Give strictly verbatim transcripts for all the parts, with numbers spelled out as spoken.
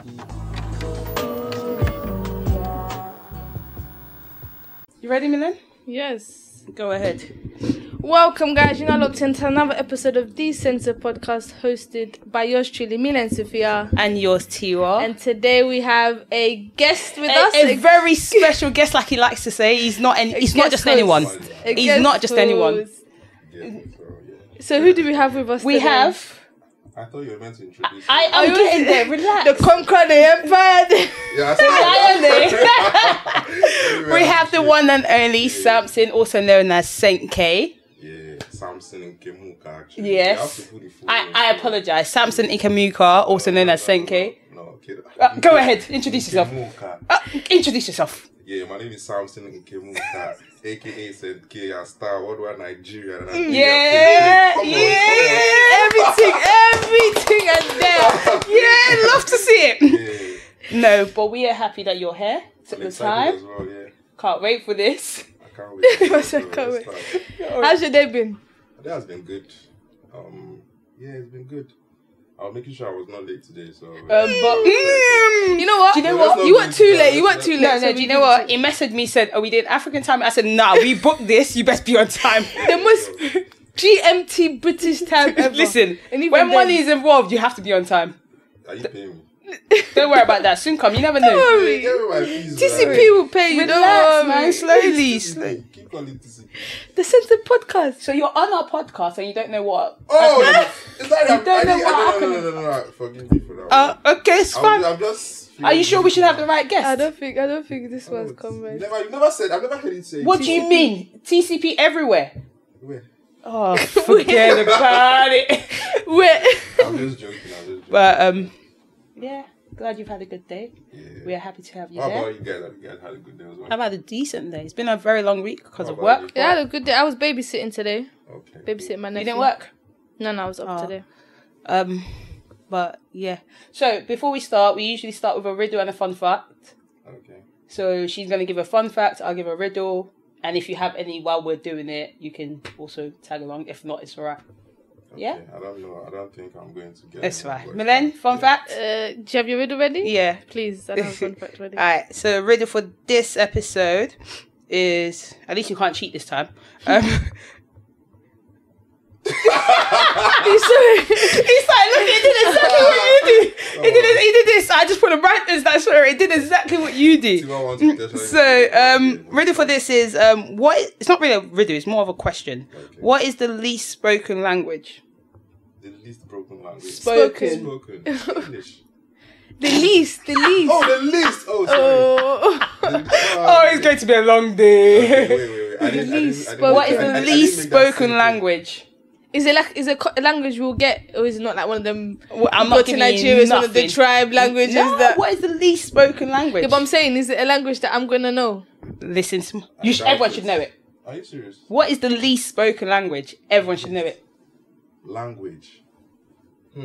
You ready, Milan? Yes. Go ahead. Welcome, guys. You're now locked into another episode of The Censor Podcast, hosted by yours truly, Milan Sophia. And yours, Tiwa. And today we have a guest with a, us. A very special guest, like he likes to say. He's not any, He's not just host. anyone. A he's not just host. anyone. So who do we have with us We today? have... I thought you were meant to introduce I, I, I'm getting there, relax. The Conqueror, the Empire. Yeah, I We have the one and only Samson, also known as Saint K. Yeah, Samson Nkemuka, actually. Yes. I, I apologize. Samson Nkemuka, also known as Saint K. No, kid. Uh, go ahead, introduce yourself. Uh, introduce yourself. Yeah, my name is Samson Nkemuka, aka Saint K, a star, worldwide Nigeria. Yeah, yeah, everything, everything and there. Yeah, love to see it. Yeah. No, but we are happy that you're here. Took the time. As well, yeah. Can't wait for this. I can't wait. I can't wait. How's your day been? My day has been good. Um, yeah, it's been good. I was making sure I was not late today, so. Um, but mm, you know what? Do you know no, what? You weren't too late. You weren't too late. No, so no. Do you know what? He messaged me, said, "Are we doing African time?" I said, "Nah, we booked this. You best be on time." The most G M T British time ever. Listen, when then, money is involved, you have to be on time. Are you paying me? Don't worry about that. Soon come. You never know. Don't worry. T C P will pay you. Relax, don't worry. man. Slowly, slowly. Keep calling T C P. The Censor Podcast. So you're on our podcast and you don't know what? Oh, is that You don't know I, what I, happened. no, no, no, no, no, forgive me for that. Uh, okay, it's I'm, fine. I'm just. Are you sure we should have the right guest? I don't think. I don't think this Oh, one's coming. You never, you never said. I've never heard you say. What T C P. do you mean? T C P everywhere. Where? Oh, forget about it. Wait. I'm just joking. I'm just joking. But um, yeah. Glad you've had a good day. Yeah. We are happy to have you How here. about you guys? Have you guys had a good day as well? I've had a decent day. It's been a very long week because How of about work. Yeah, I had a good day. I was babysitting today. Okay. Babysitting my nephew. You didn't work? No, no, I was up Oh. today. Um, but yeah. So before we start, we usually start with a riddle and a fun fact. Okay. So she's going to give a fun fact, I'll give a riddle. And if you have any while we're doing it, you can also tag along. If not, it's all right. Okay. Yeah? I don't know. I don't think I'm going to get. It's any, fine. but- Milen, fun Yeah. fact? Uh, do you have your riddle ready? Yeah. Please, I don't have fun fact ready. Alright, so the riddle for this episode is, at least you can't cheat this time. Um, Sorry. He's like, look, it did exactly what you do. He did, it, he did this. I just put a right as that story. It did exactly what you do. Tiwa wants to tell So, um, riddle for this is, um, what? Is, it's not really a riddle. It's more of a question. Okay. What is the least spoken language? The least broken language. Spoken. Spoken. English. The least, the least. Oh, the least. Oh, sorry. Oh. The- Oh, it's going to be a long day. Okay, wait, wait, wait. I didn't, I least didn't, I didn't, spoken- What is I- the I- I didn't least make that spoken sentence. language? Is it like is it co- a language we'll get, or is it not like one of them? Well, I'm you not go to giving Nigeria, you it's one of the nothing. tribe languages No, that. what is the least spoken language? Yeah, but I'm saying, is it a language that I'm gonna know? Listen, sm- I you should, doubt everyone it. should know it. Are you serious? What is the least spoken language? Everyone should know it. Language. Hmm.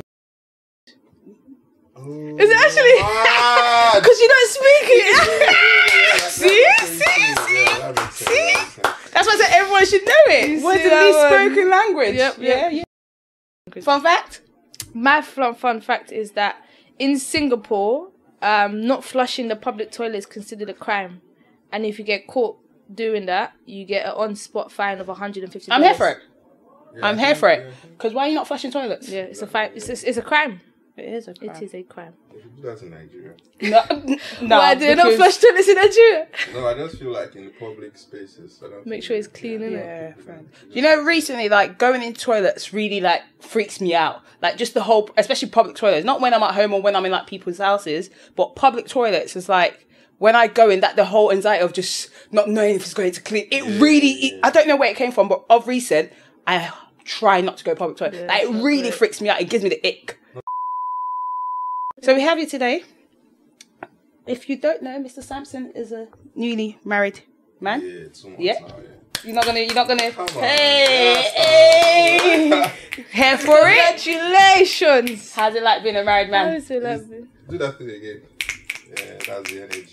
Oh, Is it actually? ah, Because you don't speak it. See? See? See? See? That's why I said everyone should know it. You What's see the that least one? spoken language? Yep, Yeah, yep. yeah. Fun fact? My fun, fun fact is that in Singapore, um, not flushing the public toilet is considered a crime, and if you get caught doing that, you get an on-spot fine of one hundred and fifty. I'm here for it. Yeah, I'm I here think- for yeah, it. I think Because why are you not flushing toilets? Yeah, it's a fine. It's a, it's a crime. It is a crime. It is a crime. They should do that in Nigeria. No, no. Why do they not because- flush toilets in Nigeria? No, I just feel like in the public spaces. I don't Make think- sure it's clean, innit? Yeah, friend. You know, recently, like, going in toilets really, like, freaks me out. Like, just the whole, especially public toilets. Not when I'm at home or when I'm in, like, people's houses, but public toilets is like, when I go in, that the whole anxiety of just not knowing if it's going to clean. It Yeah, really, yeah. It, I don't know where it came from, but of recent, I try not to go public toilet. Yeah, like, it that's not really great. freaks me out. It gives me the ick. So we have you today. If you don't know, Mister Sampson is a newly married man. Yeah, two months Yeah. now, yeah. You're not gonna. You're not gonna. Come on. Hey, Yeah, hey. Here for it. Congratulations. How's it like being a married How man? is it like this? Do that thing again. Yeah, that's the energy.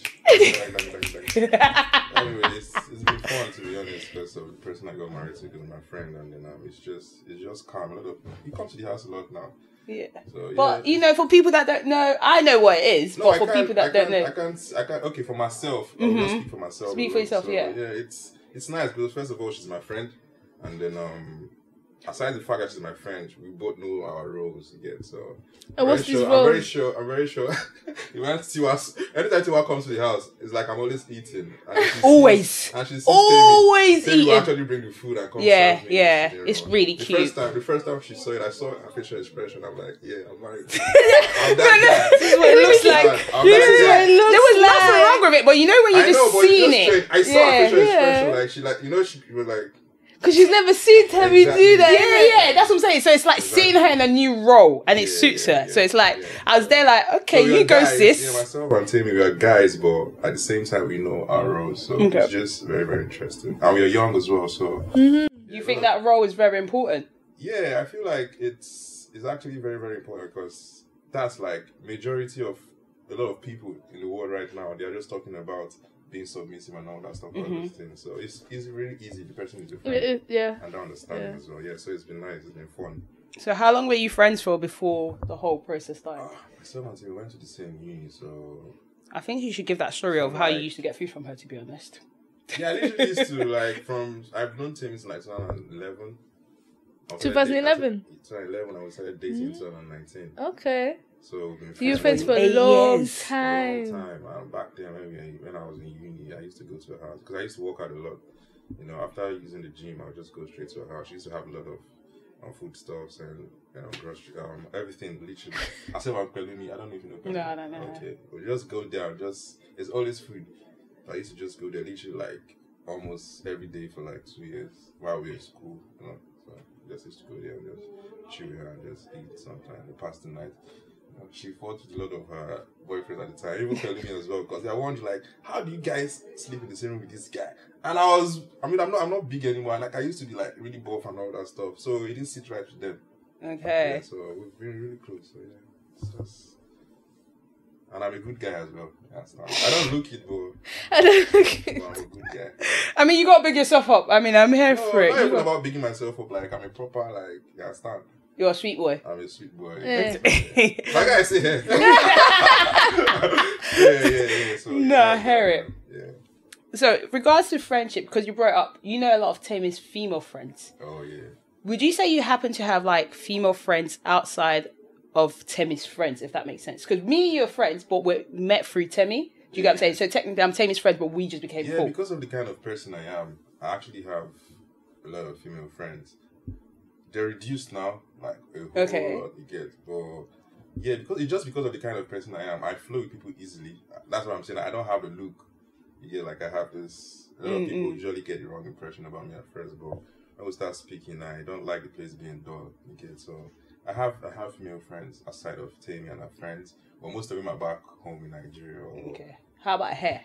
Anyway, it's, it's been fun to be honest because of the person I got married to, because my friend, and then um, it's just it's just calm. A lot of you come to the house a lot now. Yeah. So, yeah. But you know, for people that don't know, I know what it is. No, but I for can't- people that I don't can't- know, I can't. I can't. Okay, for myself, I will not speak for myself. Speak for alone. yourself, So, yeah. Yeah, it's it's nice because first of all, she's my friend, and then um, aside the fact that she's my friend, we both know our roles again. So. And I'm what's very these sure, I'm very roles? sure. I'm very sure. when Tiwa, anytime Tiwa comes to the house, it's like I'm always eating. And she Always. sees, and she sees Always Temi, Temi will eating. actually bring the food and come Yeah, serve me. yeah, You know. it's really the cute. First time, the first time she saw it, I saw her facial expression. I'm like, yeah, I'm married. I'm that this is what it looks like. guy. I'm This that is guy. what it looks There was like. nothing wrong with it, but you know when you I know, just but seen it's just it. straight. I saw yeah. her facial yeah. expression. Like she, like you know, she was like, Because she's never seen Temi Exactly. do that. Yeah, yeah, that's what I'm saying. So it's like Exactly. seeing her in a new role and it Yeah, suits yeah, her. yeah, so it's like, yeah. I was there like, okay, So we you are go, guys. sis. Yeah, myself and Tammy, we are guys, but at the same time, we know our roles. So Okay. it's just very, very interesting. And we are young as well, so. You think that role is very important? Yeah, I feel like it's it's actually very, very important because that's like majority of a lot of people in the world right now. They are just talking about being submissive and all that stuff, all those things. So it's it's really easy. The person is your friend. It is, yeah. And they understand Yeah. as well. Yeah, so it's been nice. It's been fun. So how long were you friends for before the whole process started? Ah, myself and Tim, we went to the same uni, so I think you should give that story of how you Like- used to get food from her, to be honest. yeah, I literally used to like from I've known Tim since like twenty eleven. twenty eleven? twenty eleven, I was started dating in twenty nineteen. Okay. So we've been So you were friends friends for a Eight long years. for a long time. time. And back then, when, when I was in uni, I used to go to her house because I used to work out a lot. You know, after using the gym, I would just go straight to her house. She used to have a lot of um, food stuffs and you know, grocery, um, everything. Literally, I said, "I'm telling me, I don't even know." No, I don't know. Okay, we just go there. Just it's always food. I used to just go there, literally like almost every day for like two years while we were in school. You know, so just used to go there and just chill with her and just eat sometimes. Pass the night. She fought with a lot of her boyfriends at the time, even telling me as well, because I wondered like, how do you guys sleep in the same room with this guy? And I was, I mean, I'm not, I'm not big anymore. Like I used to be like really buff and all that stuff, so it didn't sit right with them. Okay. Yeah, so we've been really close. So yeah, it's just, and I'm a good guy as well. That's not, I don't look it, but, I don't but I'm a good guy. I mean, you got to big yourself up. I mean, I'm here No, for it. not You even got- about bigging myself up. Like I'm a proper like, yeah, stand. You're a sweet boy. I'm a sweet boy. Yeah. Like I say, yeah, yeah, yeah, yeah. So, No, yeah, I hear it. Yeah. So, regards to friendship, because you brought it up, you know a lot of Tami's female friends. Oh yeah. Would you say you happen to have like female friends outside of Temi's friends, if that makes sense? Because me and you are friends, but we're met through Temi. Do you get what I'm saying? So technically, I'm Temi's friend, but we just became Yeah, cool. because of the kind of person I am, I actually have a lot of female friends. They're reduced now, like a whole Okay. lot you get. But yeah, because it's just because of the kind of person I am, I flow with people easily. That's what I'm saying. I don't have the look. You get like I have this. A lot of people usually get the wrong impression about me at first, but when we start speaking, I don't like the place being dull. You get so. I have I have female friends aside of Tami and her friends, but most of them are back home in Nigeria. Or, Okay. How about hair?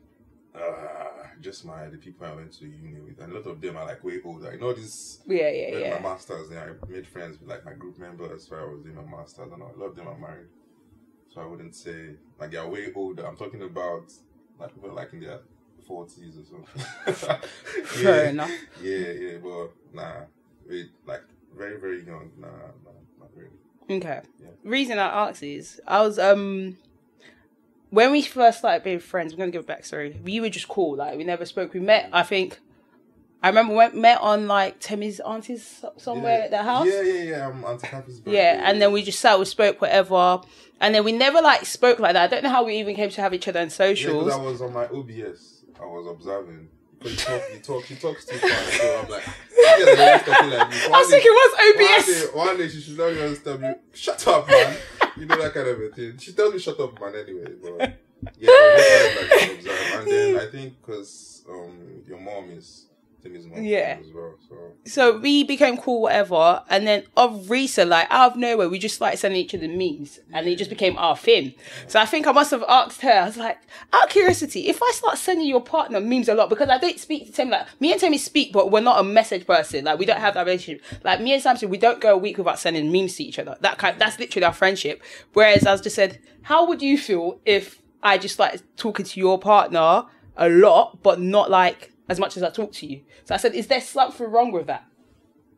Uh, just my the people I went to uni with, and a lot of them are like way older. You know, this Yeah, yeah, when yeah. my masters. Then I made friends with like my group members, so I was doing my masters, and a lot of them are married. So I wouldn't say like they are way older. I'm talking about like people like in their forties or something. Fair yeah, enough. Yeah, yeah, but nah, we like very very young. Nah, nah not really. Okay. Yeah. Reason I asked is I was um when we first started being friends. I'm gonna give a backstory. We were just cool. Like we never spoke. We met. I think I remember we met on like Temi's auntie's somewhere yeah. at their house. Yeah, yeah, yeah. I'm Auntie Cappy's birthday. Yeah, and then we just sat, we spoke, whatever, and then we never like spoke like that. I don't know how we even came to have each other on Yeah, socials. because I was on my O B S. I was observing. Because you talk, you talk, you talk too fast. So I'm like, yeah, they're always talking like this. I was thinking, what's O B S? One day, one day she should not even tell me, shut up, man. You know that kind of a thing. She tells me, shut up, man, anyway. But yeah, I was just like to observe. And then I think because um, your mom is Timmy's mom Yeah. as well. So So we became cool, whatever, and then of recent, like out of nowhere, we just started sending each other memes, and it just became our thing. So I think I must have asked her. I was like, out of curiosity, if I start sending your partner memes a lot, because I don't speak to Tim, like me and Timmy speak, but we're not a message person. Like we don't have that relationship. Like me and Samson, we don't go a week without sending memes to each other. That kind, that's literally our friendship. Whereas I was just said, how would you feel if I just started talking to your partner a lot, but not like as much as I talk to you? So I said, is there something wrong with that?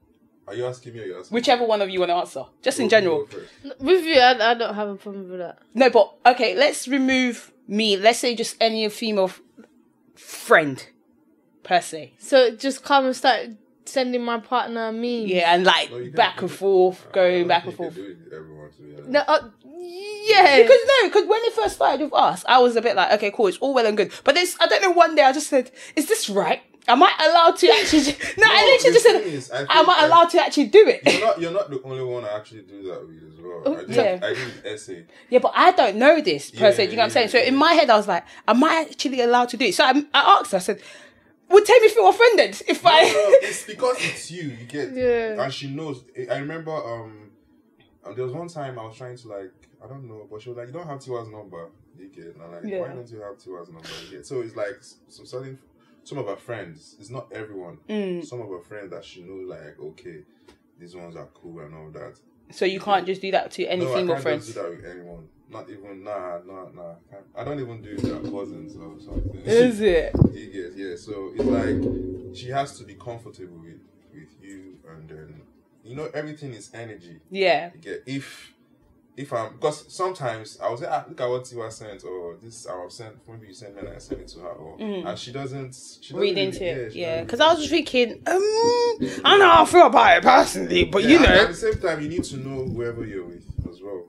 Are you asking me or you asking Whichever one of you want to answer. Just me? in Go- general. go first. With you, I, I don't have a problem with that. No, but okay, let's remove me. Let's say just any female f- friend, per se. So just come and start sending my partner memes. Yeah, and like No, you back can't and do- forth, I going don't back think and you forth. can do it with everyone, to be honest. No, uh, yeah. Because no, because when it first started with us, I was a bit like, okay, cool, it's all well and good. But this, I don't know. One day I just said, "Is this right? Am I allowed to actually?" No, I literally the just said, thing is, I think "Am I that- allowed to actually do it?" You're not, you're not the only one I actually do that with as well. I did, Yeah. I did essay. Yeah, but I don't know this per Yeah, se. Do you know what I'm yeah, saying? So yeah. in my head, I was like, "Am I actually allowed to do it?" So I, I asked her. I said, "Would Tammy feel offended if No, I?" no, it's because it's you. You get, Yeah. and she knows. I remember, um, um, there was one time I was trying to like, I don't know, but she was like, "You don't have Tiwa's number." You get, and I'm like, Yeah. "Why don't you have Tiwa's number?" You get, so it's like some certain, some of her friends. It's not everyone. Mm. Some of her friends that she knows, like, okay, these ones are cool and all that. So you can't just do that to any no, female I can't friends. just do that with anyone. Not even nah, nah, nah. I can't- I don't even do it with her cousins or something. Is it? You get, yeah. So it's like she has to be comfortable with with you, and then you know everything is energy. Yeah. You get if if I'm because sometimes I was like, ah, look at what Tiwa sent, or this I was sent. Maybe you sent me and I sent it to her, or and she doesn't she doesn't Read really- into it, she yeah. doesn't Because really- I was just thinking, um, I know how I feel about it personally, but Yeah, you and know, at the same time, you need to know whoever you're with as well.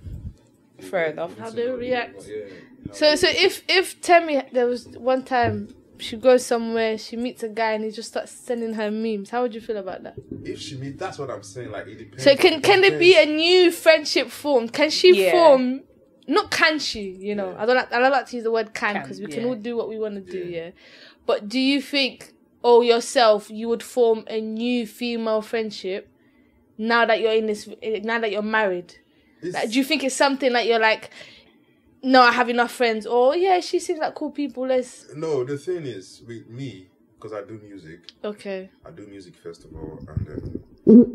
You Fair get- enough. you need How to they know- react. Yeah. So so if if Temi, there was one time she goes somewhere, she meets a guy and he just starts sending her memes. How would you feel about that? If she meet, that's what I'm saying. Like it depends. So can can there be a new friendship formed? Can she Yeah. form? Not can she? You know, Yeah. I don't like I don't like to use the word can Can, because we can yeah. all do what we want to do. Yeah. Yeah, but do you think, or yourself, you would form a new female friendship now that you're in this? Now that you're married, It's- like, do you think it's something like you're like, no, I have enough friends, or yeah, she seems like cool people. Let's No, the thing is with me, because I do music. okay. I do music festival, and then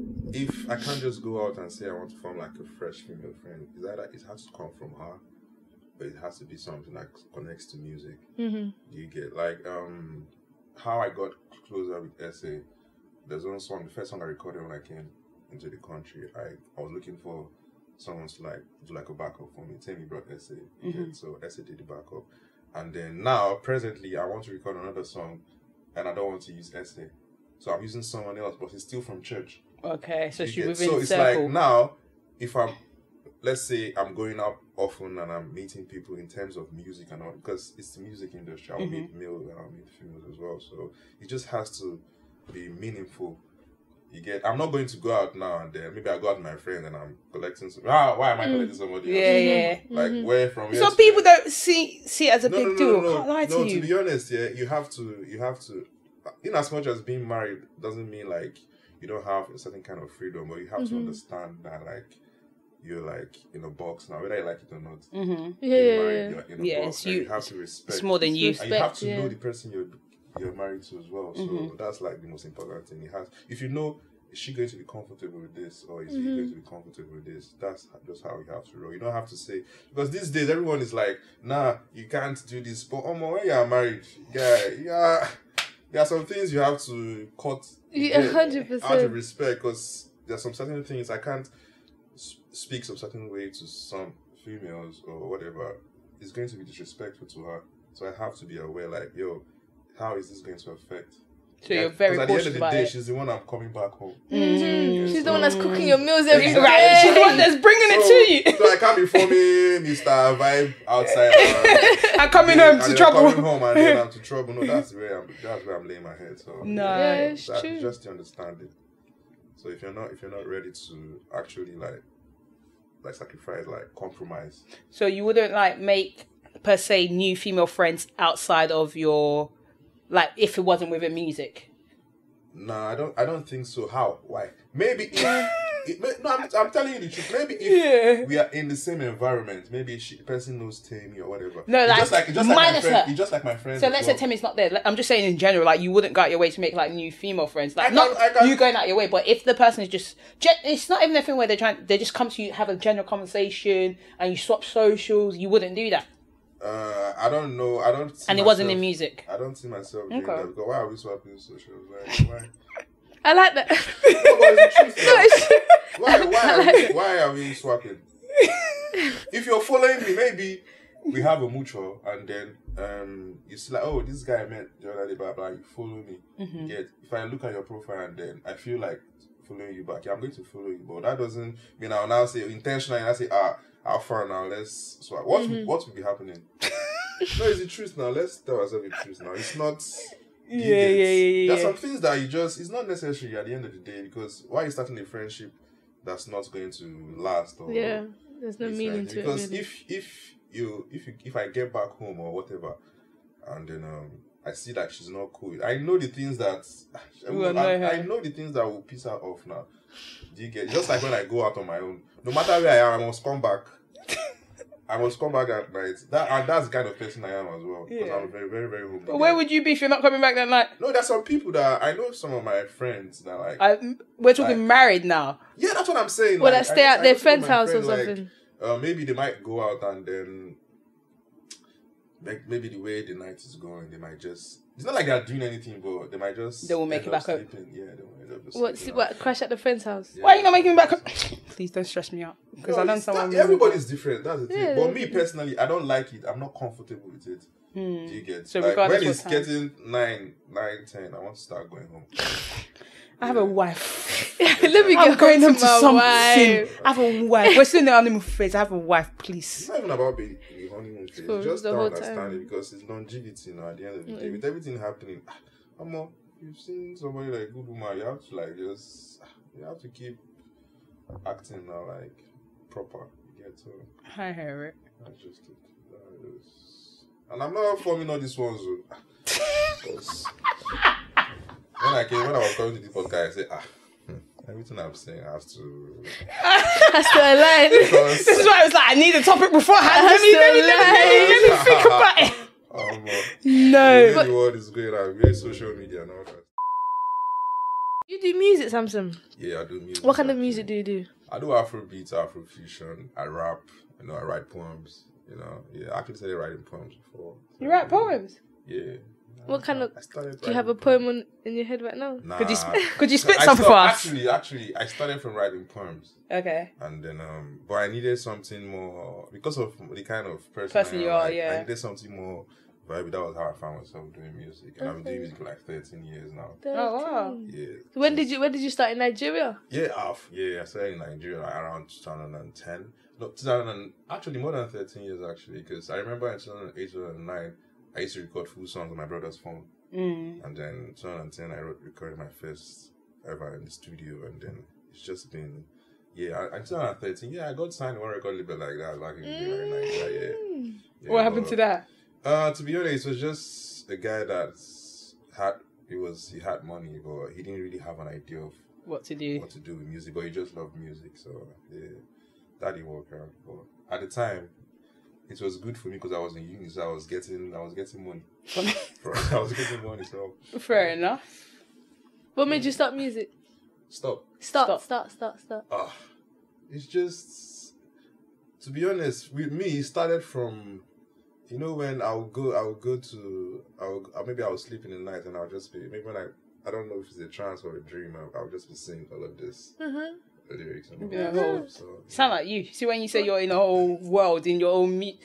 if I can't just go out and say I want to form like a fresh female friend, is either it has to come from her, but it has to be something that connects to music. Mm-hmm. You get like um how I got closer with Essay. There's one song, the first song I recorded when I came into the country. I, I was looking for someone to like do like a backup for me. Tammy brought Essay, you get, so Essay did the backup. And then now presently I want to record another song, and I don't want to use Essay, so I'm using someone else, but it's still from church. okay, so You she get- within so the it's circle. like now, if I'm, let's say I'm going out often and I'm meeting people in terms of music and all, because it's the music industry. I'll meet male and I'll meet females as well. So it just has to be meaningful. You get. I'm not going to go out now and then. Maybe I go out with my friend and I'm collecting. Some, ah, why am I collecting somebody? Yeah, else? yeah. Like where from? where Some to people where? don't see see it as a No, big no, no, deal. no, Can't lie to no, you. to be honest, yeah, you have to, you have to, in as much as being married doesn't mean like you don't have a certain kind of freedom, but you have to understand that like you're like in a box now, whether you like it or not. Mhm. Yeah, Being yeah, married, yeah. you're in a Yeah, box, it's and you- you have to respect. It's more than you. and you have Respect, to yeah. know the person you're you're married to as well. So Mm-hmm. that's like the most important thing. It has. If you know, is she going to be comfortable with this, or is he Mm-hmm. going to be comfortable with this? That's just how you have to roll. You don't have to say, because these days everyone is like, nah, you can't do this. But um, when you are married, yeah, yeah, there are some things you have to cut. Yeah, get hundred Out of percent. respect, because there's some certain things I can't s- speak some certain way to some females or whatever. It's going to be disrespectful to her. So I have to be aware, like, yo, how is this going to affect? So Yeah, you're very 'cause at the end cautious of the about day, it. she's the one I'm coming back home. Mhm. She's the one that's Mm. cooking your meals every day. Right, she's the one that's bringing it to you. So I can't be forming Mister Vibe outside. uh, I'm coming and home to then trouble. Coming home and then I'm to trouble. No, that's where I'm. That's where I'm laying my head. So No. Yeah, it's that's true. just to understand it. So if you're not, if you're not ready to actually like, like sacrifice, like compromise. So you wouldn't like make per se new female friends outside of your, like if it wasn't within music. Nah, I don't. I don't think so. How? Why? Maybe if. it, may- no, I'm, I'm telling you the truth. Maybe if Yeah. we are in the same environment, maybe she, the person knows Tammy or whatever. No, It's like, just like it's just like my minus friend. her. It's just like my friend. So as let's well. say Temmie's not there. Like, I'm just saying in general, like you wouldn't go out your way to make like new female friends. Like I not can't- I can't- you going out your way, but if the person is just, gen- it's not even a thing where they're trying. They just come to you, have a general conversation, and you swap socials. You wouldn't do that, Uh, I don't know. I don't. See and it wasn't myself- in music. I don't see myself doing Okay. that because why are we swapping socials? Like, why? I like that. No, but it's the truth, No, now. it's- Why, why, I are like we, it. why are we swapping? If you're following me, maybe we have a mutual, and then um, you see like, oh, this guy I met the other day, blah blah. You follow me. Mm-hmm. Yeah. If I look at your profile and then I feel like following you back, yeah, I'm going to follow you. But that doesn't mean I'll now say intentionally. I say, ah, how far now? Let's swap. What Mm-hmm. would, what would be happening? No, it's the truth now. Let's tell ourselves the truth now. It's not. Yeah, you yeah, get- yeah, yeah, There's yeah. some things that you just. It's not necessary at the end of the day, because why are you starting a friendship that's not going to last? Or Yeah, there's no it's meaning like- to it. because Really. if if you if you if I get back home or whatever, and then um I see that she's not cool, I know the things that I, Will annoy her. I know the things that will piss her off now. Do you get? Just like when I go out on my own, no matter where I am, I must come back. I must come back at night. That and that's the kind of person I am as well. Because Yeah. I'm very very very homely. But where would you be if you're not coming back that night? No, there's some people that I know. Some of my friends that like. I, we're talking Like- married now. Yeah, that's what I'm saying. Well, like, that stay I- at I their know some of friend's my house or friends, like, something. uh, maybe they might go out and then, like maybe the way the night is going, they might just. It's not like they're doing anything, but they might just. They will make end it up back up. sleeping. Yeah, they will end up just What? sleeping What? out. Crash at the friend's house. Yeah. Why are you not making me back? Please don't stress me out because No, I know it's someone. that- everybody's different. That's the thing. Yeah, but me that's- personally, I don't like it. I'm not comfortable with it. Do you get? Hmm. So like, regardless when what it's time. getting nine, nine, ten, I want to start going home. I have a wife. Let me I'm go going home home to to my something. wife. I have a wife. We're still in the honeymoon phase. I have a wife, It's please. not even about being the honeymoon phase. For You just the don't whole understand time. it because it's longevity now. At the end of the day, with everything happening, ah, Omo, you've seen somebody like a good woman. You have to like just you have to keep acting now like proper. You get to I hear it. that's just it. That is- And I'm not forming all these ones. oh. 'Cause when I came, when I was coming to this podcast, I said, ah, hmm, everything I'm saying has to. That's the line. Because, This is why I was like, I need a topic beforehand. Let me, let me, let me, let me think about it. um, uh, No. the way the world is going on, very social media and all that. You do music, Samson. Yeah, I do music. What kind of actually. music do you do? I do Afrobeats, Afrofusion. I rap. You know, I write poems. You know, yeah, I actually started writing poems before. You write poems? Yeah. What kind of? I started Do you have a writing poem on, in your head right now? Nah. Could you sp- could you spit I something stopped- for us? Actually, actually, I started from writing poems, Okay. and then um, but I needed something more because of the kind of person, Person I am, you are, like, yeah. I needed something more vibey. That was how I found myself doing music, and I've been doing music for like thirteen years now. Oh, wow. Yeah. When did you? When did you start in Nigeria? Yeah, I've, yeah, I started in Nigeria like, around twenty ten. No, two thousand and, actually more than thirteen years actually, because I remember in two thousand eight, two thousand nine, I used to record full songs on my brother's phone. Mm. And then twenty ten, I wrote, recorded my first ever in the studio, and then it's just been, yeah, I- until twenty thirteen, yeah, I got signed to one record label like that back in the day, like Nigeria, yeah. yeah. What happened but, to that? Uh, to be honest, it was just a guy that had, he was, he had money, but he didn't really have an idea of What to do? what to do with music, but he just loved music, so yeah, that didn't work out. But at the time, it was good for me because I was in uni, so I was getting, I was getting money. I was getting money, so Fair enough. What made you start music? stop. Start, Stop. start, start, start. Ah, it's just, to be honest, with me, it started from, you know, when I'll go, I'll go to, I'll uh, maybe I'll sleep in the night and I'll just be, maybe when I, I don't know if it's a trance or a dream, I'll, I'll just be singing all of this Mm-hmm. lyrics and all Yeah, that whole- stuff, so, Sound like you. See, when you say you're in a whole world, in your own meat.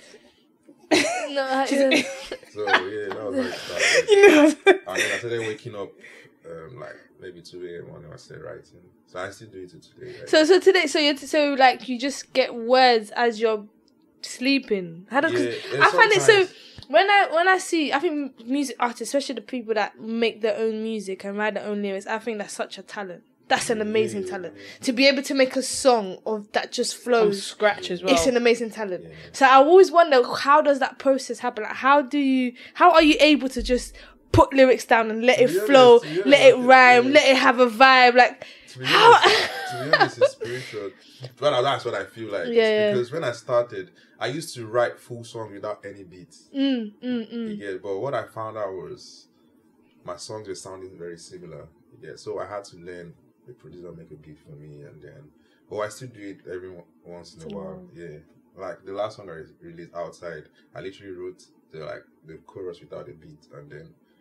No, I, yeah. so yeah, that was how it started. You know. And then I started waking up, um, like maybe two a.m. when I started writing. So I still do it to today. Like, So, so today, so you, so like you just get words as you're sleeping. How do? Yeah, 'cause yeah, I find it so. sometimes- When I when I see, I think music artists, especially the people that make their own music and write their own lyrics, I think that's such a talent. That's an amazing Yeah. talent to be able to make a song of that just From flows. scratch as well. It's an amazing talent. Yeah. So I always wonder, how does that process happen? Like, how do you, how are you able to just put lyrics down and let To it be honest, flow, to be honest, let I it think- rhyme, yeah. let it have a vibe? Like, to be how? honest, to be honest, it's spiritual. Well, that's what I feel like. It's Yeah, yeah. Because when I started, I used to write full songs without any beats. mm, mm, mm. You get, but what I found out was my songs were sounding very similar. You get, so I had to learn the producer make a beat for me, and then, but I still do it every mo- once in a while. Yeah, like the last song I released, Outside, I literally wrote the like the chorus without a beat, and then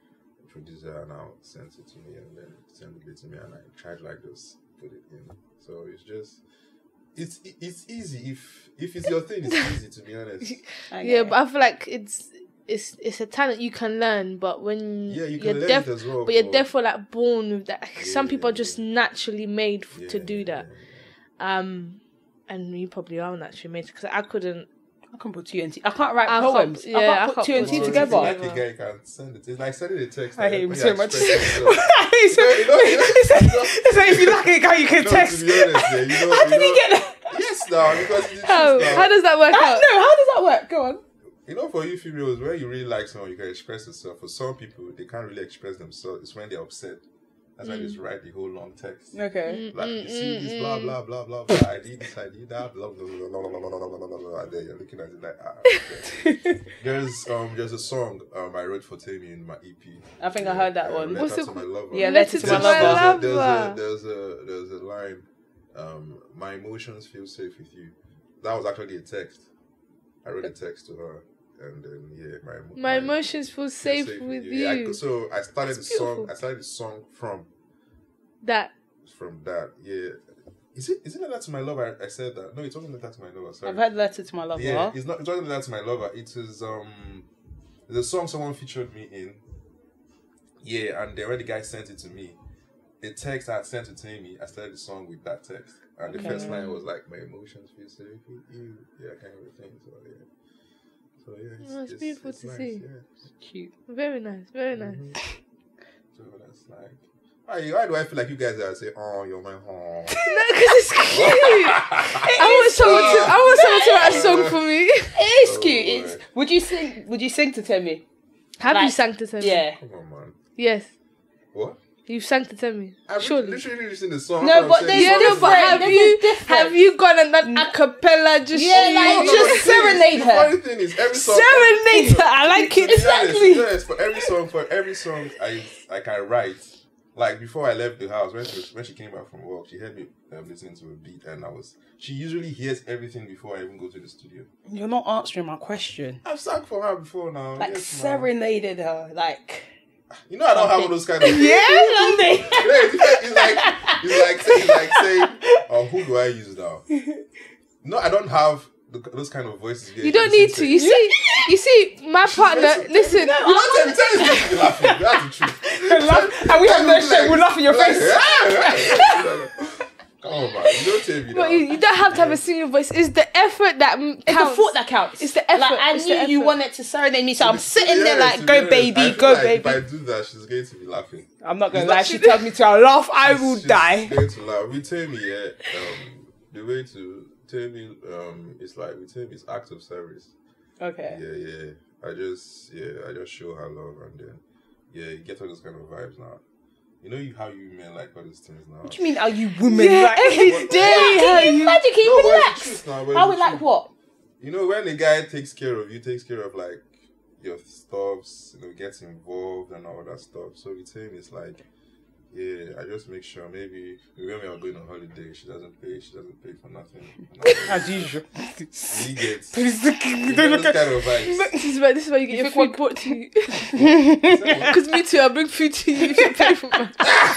producer now sent it to me and then sent it to me and I tried like just put it in. So it's just it's it's easy if if it's your thing. It's easy to be honest. Okay. Yeah, but I feel like it's it's it's a talent you can learn, but when Yeah, you can you're learn def- it as well. but you're therefore like born with that. Some Yeah, people are yeah, just yeah. naturally made f- to Yeah, do that. yeah. Um, and you probably are naturally made because I couldn't. I can put two and two. I can't write I can't- poems. yeah, I can't I put can't two and put two two together. Like a guy can send it. It's like sending a text. I hate him when so you're much. expressing yourself. He's so, You know, you know, it's like- you know- it's like if you like a guy, you can No, text. to be honest, yeah, you know, How you did know, he get that? Yes, now because it's the Oh, truth now. how does that work How, out? no, how does that work? Go on. You know, for you females, when you really like someone, you can express yourself. For some people, they can't really express themselves. It's when they're upset. That's why they just write the whole long text. Okay. Like, you see this, blah, mm. blah, blah, blah, blah. I did this, I did that, blah, blah, blah, blah, blah, blah, blah, blah, blah, blah. And then you're looking at it like, ah. Okay. There's um, there's a song um I wrote for Tammy in my E P. I think I heard that uh, one. Letter What's to it My Lover. Yeah, Letter Letter to to My My Lover. There's a, Lover. there's a, there's a, there's a line, um, my emotions feel safe with you. That was actually a text. I wrote a text to her. And then yeah, my emo- My emotions feel safe with you. Yeah, I, so I started That's the song. beautiful. I started the song from That from that. Yeah, is it? Is it Letter to My Lover? I, I said that. No, it wasn't Letter to My Lover. Sorry. I've heard Letter to My Lover. Yeah, it's not. It wasn't Letter to My Lover. It is um, the song someone featured me in. Yeah, and then when the guy sent it to me, the text I had sent it to me, I started the song with that text, and the Okay. first line was like, "My emotions feel safe with you." Yeah, kind of a thing. So yeah. So yeah, it's, Oh, it's beautiful to nice, see. Yeah. Cute. very nice, very nice. Mhm. So that's like, why, why do I feel like you guys are saying, "Oh, you're my home"? No, because it's cute. I want someone to. I want someone to write a song for me. It is Oh, cute. boy. It's, would you sing? Would you sing to Temi? Have you Like- sang to Temi? Yeah. Come on, man. Yes, What? you sang to Temi. I've Surely. literally listened to the song. No, that's what but I'm there's saying. Yeah, The no, song but is have There's you a difference. have you gone and done a cappella? Just Yeah, you? like, No, no, just the thing is- serenade the her. funny thing is, every song. serenade her. I like it. To be honest, Exactly. yes, for every song, for every song I like I write. Like before I left the house, when she was, when she came back from work, she heard me um, listening to a beat, and I was. She usually hears everything before I even go to the studio. You're not answering my question. I've sang for her before now. Like yes, man. serenaded her. Like You know, I don't have all those kind of. yeah, You Landy. know, it's, it's like it's like saying, it's like saying, oh, who do I use now? No, I don't have the, those kind of voices. You don't need to. You see, you see, my partner. Listen, You don't tell me, tell me to be laughing. That's the truth. And we have no shame. We'll laugh in your face. Come on, man. You don't tell me but you, that. you don't have to have a singing voice. It's the effort that m- It's the counts. thought that counts. It's the effort. Like I It's knew the you effort. wanted to serenade me, so I'm sitting there Yeah, like, to go be honest, I baby, feel go like baby. If I do that, she's going to be laughing. I'm not gonna She's lie. not- She tells me to laugh. I will She's die. going to laugh. We tell me, yeah. Um, the way to tell me, um, it's like we tell me it's act of service. Okay. Yeah, yeah. I just, yeah, I just show her love, and then, yeah, you get all those kind of vibes now. You know you how you men like all these things now. What do you mean? Are you women? Yeah, like, every What- day. Can how you you- imagine? Can you No, but it's the relax? truth now, but Are we it's the like truth. what? You know, when the guy takes care of you, takes care of like your stuffs, you know, gets involved and all that stuff. So with him, it's like, yeah, I just make sure maybe when we are going on holiday, she doesn't pay, she doesn't pay for nothing. As usual. He gets. Please look. You Don't know look those at. kind of vibes. This is why this is why you get You your think food brought to you. Because Because me too, I bring food to you if you pay for mine.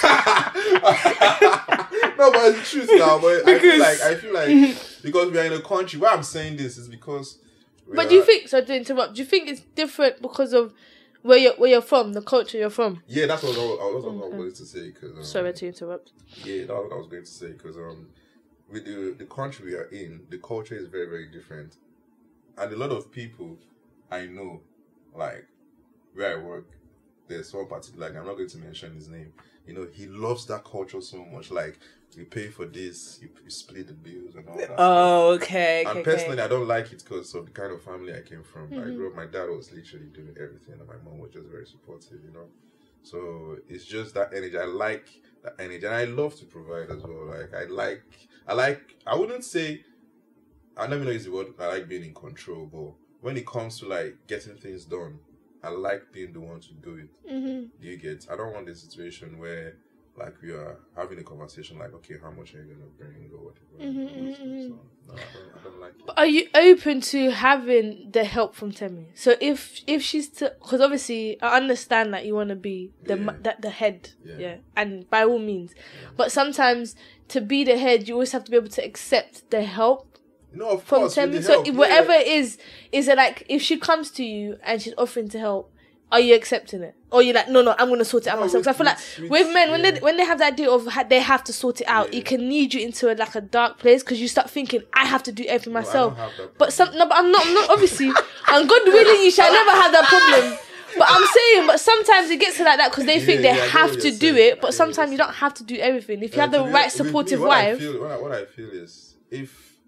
no, but it's the truth now. But I feel Because- like I feel like because we are in a country. Why I'm saying this is because. we But do you are- think? So to interrupt, do you think it's different because of where you're where you're from, the culture you're from? Yeah, that's what I was, that's what I was going to say. Cause, um, Sorry to interrupt. Yeah, that's what I was going to say because um, with the the country we are in, the culture is very very different, and a lot of people I know, like where I work, there's one particular guy, I'm not going to mention his name. You know, he loves that culture so much. Like you pay for this, you, you split the bills and all that. stuff. Oh, okay. And okay, personally, okay. I don't like it because of the kind of family I came from. I grew up, my dad was literally doing everything, and my mom was just very supportive, you know. So it's just that energy. I like that energy, and I love to provide as well. Like I like, I like. I wouldn't say. I never know use the word. I like being in control, but when it comes to like getting things done, I like being the one to do it. Mm-hmm. Do you get? I don't want the situation where like we are having a conversation, like, okay, how much are you gonna bring or whatever. Mm-hmm, So, mm-hmm. no, I don't, I don't like it. Are you open to having the help from Temi? So if if she's to, because obviously I understand that you want to be the Yeah. ma- that the head, yeah. Yeah. and by all means, but sometimes to be the head, you always have to be able to accept the help No, of from course. with Temi. the So help, if yeah. whatever it is, is it like if she comes to you and she's offering to help? Are you accepting it, or you're like, no, no, I'm gonna sort it out No, myself? 'Cause I feel with- like with- with men, when yeah. they when they have the idea of ha- they have to sort it out, Yeah. it can lead you into a, like a dark place because you start thinking, I have to do everything No, I myself. don't have that But some, no, but I'm not, I'm not obviously, and God willing, you shall never have that problem. But I'm saying, but sometimes it gets to like that because they think Yeah, they yeah, I get have what to you're do saying. I it. get But what sometimes you're you don't have to do everything. If you Uh, have the to be right honest, with me, supportive what I wife, feel, what, I, what I feel is if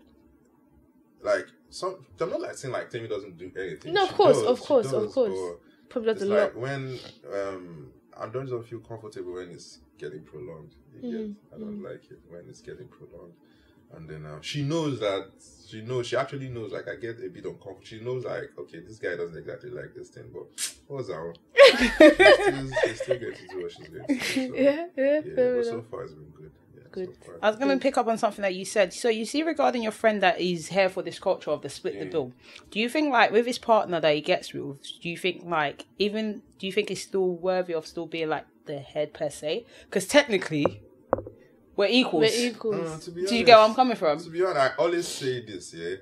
like some, I'm not like saying like Temi doesn't do anything. No, of She course, does, of she course, of does, course. but probably It's does a lot. like when um, I don't just feel comfortable when it's getting prolonged. You Mhm, get, I don't like it when it's getting prolonged. And then uh, she knows that she knows she actually knows like I get a bit uncomfortable. She knows like okay, this guy doesn't exactly like this thing, but what's that? She's still getting to do what she's going to do. So, Yeah, yeah, yeah, fair but enough. so far it's been good. Yeah, Good. So far. I was going to pick up on something that you said. So you see, regarding your friend that is here for this culture of the split the Yeah. bill, do you think like with his partner that he gets with, do you think like even do you think he's still worthy of still being like the head per se? Because technically, we're equals. We're No, equals. no, to be Do honest, you get where I'm coming from? To be honest, I always say this, yeah.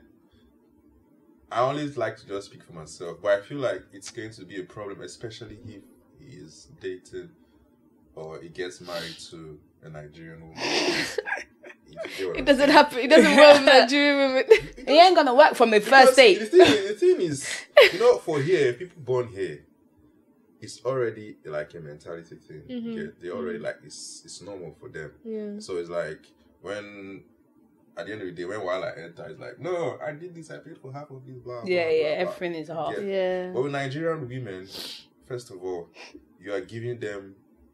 I always like to just speak for myself, but I feel like it's going to be a problem, especially if he is dating or he gets married to a Nigerian woman. If you get what It I'm doesn't saying. happen. It doesn't work with Nigerian women. It ain't gonna work from the Because first date. The thing, is, the thing is, you know, for here, people born here, it's already like a mentality thing. Mhm. Yeah, they already like it's it's normal for them. Yeah. So it's like when at the end of the day, when Wala enters, it's like, no, I did this, I paid for half of this, blah, Yeah, blah, yeah, blah, blah. everything is half. Yeah. Yeah. But with Nigerian women, first of all, you are giving them,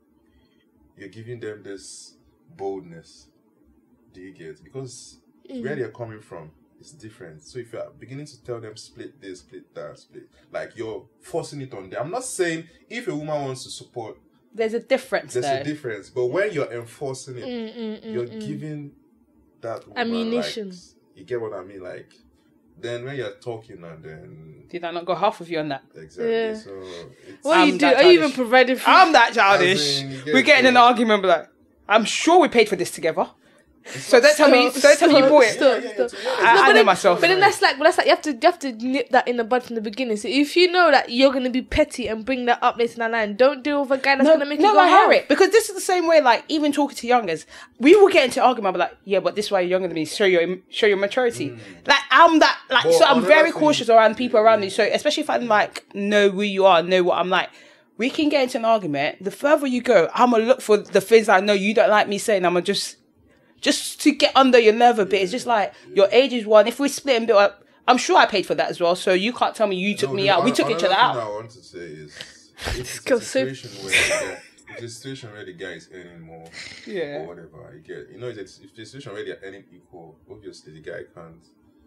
you're giving them this boldness. Do you get? Because Mm. where they're coming from is different. So if you're beginning to tell them split this, split that, split, like you're forcing it on them. I'm not saying if a woman wants to support, There's a difference there's though. a difference. But when you're enforcing it, Mm, mm, mm, you're mm. giving that woman, Ammunition. Like, you get what I mean? Like, then when you're talking and then Did I not go half of you on that? exactly. Yeah. So it's What are I'm you doing? that Are you even childish. providing food? I'm that As childish. in, you get We're getting it, an so- argument, but like, I'm sure we paid for this together. So don't tell me, Stop, don't tell me you stop, bought it. stop, Yeah, yeah, stop. to be No, honest, I- I but know then- myself. But then that's like, but that's like you have to you have to nip that in the bud from the beginning. So if you know that you're gonna be petty and bring that up later in the line, don't deal with a guy that's No, gonna make no, you go I hear half. it because this is the same way. Like even talking to youngers, we will get into argument, but like, yeah, but this is why you're younger than me. Show your show your maturity. Like I'm that. Like But so, I'm another very thing- cautious around people around me. So especially if I like know who you are, know what I'm like. We can get into an argument. The further you go, I'm gonna look for the things I know you don't like me saying. I'm gonna just, just to get under your nerve a bit. It's just like your age is one. If we split and build up, I'm sure I paid for that as well. So you can't tell me you took No, me the- out. We ano- took each other another thing out. I want to say is it's Go a so- situation where the guy, it's a situation where the guy is earning more Yeah. or whatever. You get, you know, it's, it's a situation where they're earning equal. Obviously, the guy can't